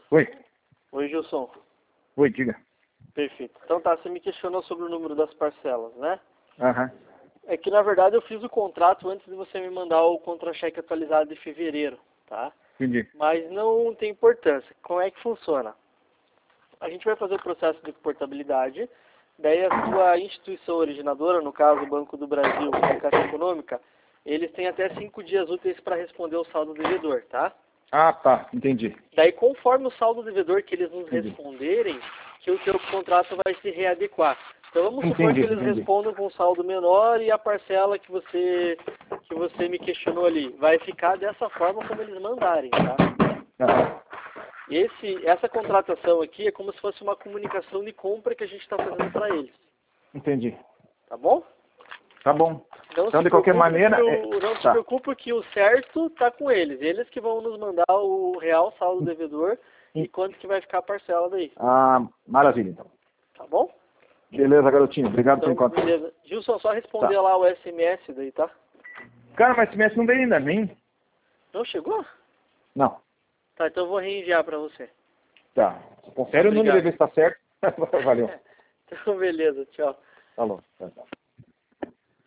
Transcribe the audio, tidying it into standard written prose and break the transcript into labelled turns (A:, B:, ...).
A: Oi.
B: Oi, Gilson.
A: Oi, diga.
B: Perfeito. Então tá, você me questionou sobre o número das parcelas, né?
A: Aham.
B: É que na verdade eu fiz o contrato antes de você me mandar o contra-cheque atualizado de fevereiro, tá?
A: Entendi.
B: Mas não tem importância. Como é que funciona? A gente vai fazer o processo de portabilidade, daí a sua instituição originadora, no caso o Banco do Brasil e a Caixa Econômica, eles têm até 5 dias úteis para responder o saldo devedor, tá?
A: Ah, tá. Entendi.
B: Daí, conforme o saldo devedor que eles nos
A: Entendi.
B: responderem, que o seu contrato vai se readequar. Então, vamos supor
A: Entendi,
B: que eles
A: entendi.
B: respondam com um saldo menor e a parcela que você me questionou ali vai ficar dessa forma como eles mandarem, tá?
A: Aham.
B: Essa contratação aqui é como se fosse uma comunicação de compra que a gente está fazendo para eles,
A: Entendi.
B: tá bom?
A: Tá bom.
B: Não
A: Então,
B: se
A: de qualquer
B: preocupe
A: maneira...
B: não se
A: Tá.
B: preocupe que o certo está com eles. Eles que vão nos mandar o real saldo devedor e quanto que vai ficar a parcela daí.
A: Ah, maravilha, então.
B: Tá bom?
A: Beleza, garotinho. Obrigado por
B: Então,
A: enquanto.
B: beleza. Gilson, só responder
A: Tá.
B: lá o SMS daí, tá?
A: Cara, mas esse mês não veio ainda, nem?
B: Não chegou?
A: Não.
B: Tá, então eu vou reenviar pra você.
A: Tá. Confere o número e
B: Obrigado.
A: vê se tá certo. Valeu.
B: Então, beleza. Tchau.
A: Falou. Tchau, tchau.